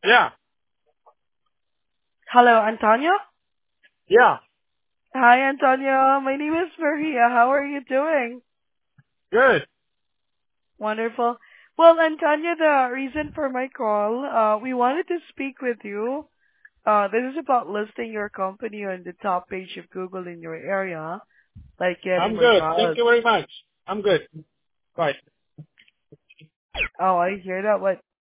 Yeah, Hello, Antonio. yeah, Hi, Antonio. My name is Maria. How are you doing? good. Wonderful. Well, Antonio, the reason for my call, we wanted to speak with you. This is about listing your company on the top page of Google in your area, like getting I'm more good. Thank cars. you very much. I'm good. Bye. Oh, I hear that. What